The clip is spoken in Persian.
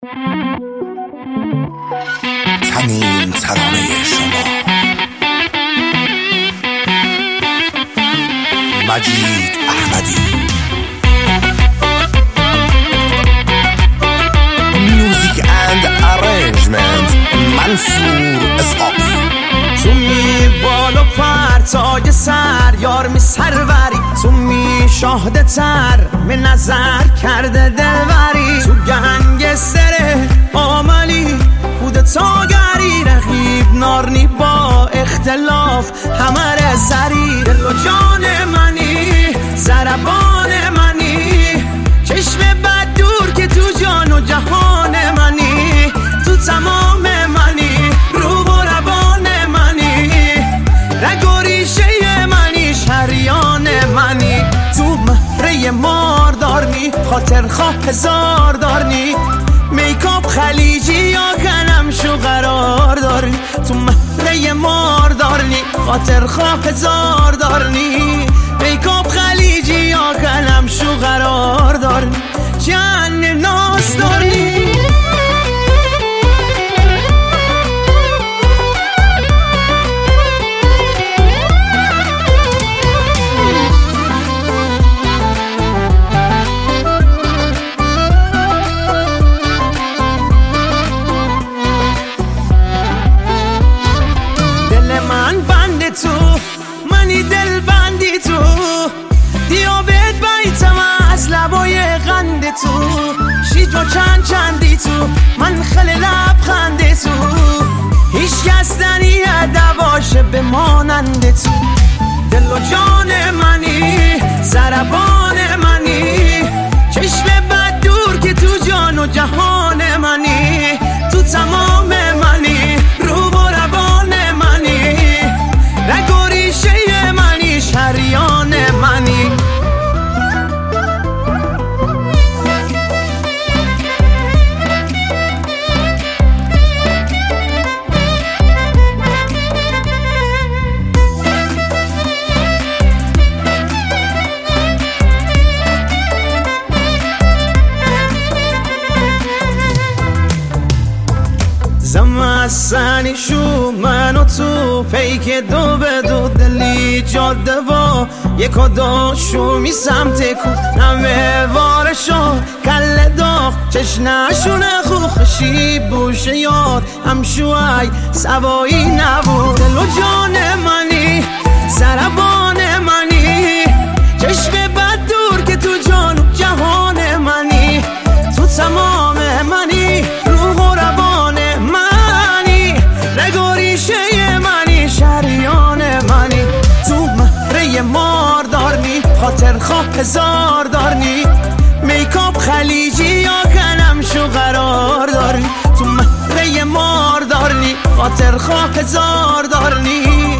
تنین ترانه شما مجید احمدی. میوزیک اند ارنجمنت منصور اسحاقی. تو می بالا پرتای سر یار می سروری، تو می شاهده تر می نظر کرده دلوری، تو گنگستر آملی کودتاگری، رقیب نارنی با اختلاف همه سری. دل و جان منی ضربان منی، چشم بد دور که تو جان و جهان منی، تو تمام منی روح و روان منی، رگ و ریشه منی شریان منی، تو مهره مار دارنی خاطر خواه هزار دارنی، میکاپ خلیجی یا کنم شو قرار دارنی، تو مهره مار دارنی خاطر خواه هزار دارنی، میکاپ خلیجی یا کنم شو قرار دارنی، جن ناس دارنی. تو منی دل بندی تو، دیابت بیتم از لبای غند تو، شیج و چندی تو من خیلی لبخنده تو، هیچ کس ننید دواشه بماننده تو، دل و جان منی ضربان منی، چشم بد دور که تو جان و جهان منی، تو تمام منی روح و روان منی، رگ و ریشه منی شریان منی. زمستنی شو من و تو پیک دو به دو، دلی جاده و یک و دو شو می سمت کو، نمه وارشو کل داغ چشنشونه خوخشی بوشه یار هم شوی سوایی نبود، دل و جان منی ضربان منی، چشم بد دور که تو جان و جهان منی، تو تمام منی روح و روان منی، رگ و ریشه منی شریان منی، تو مهره مار دارنی خاطر خواه هزار دارنی، میکاپ خلیجی یا کنم شو قرار دارنی، تو مهره مار دارنی خاطر خواه هزار دارنی.